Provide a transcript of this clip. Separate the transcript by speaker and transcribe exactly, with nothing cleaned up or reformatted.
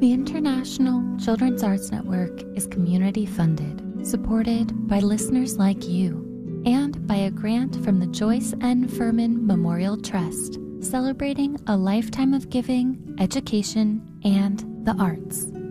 Speaker 1: The International Children's Arts Network is community funded, supported by listeners like you, and by a grant from the Joyce N. Furman Memorial Trust, celebrating a lifetime of giving, education, and the arts.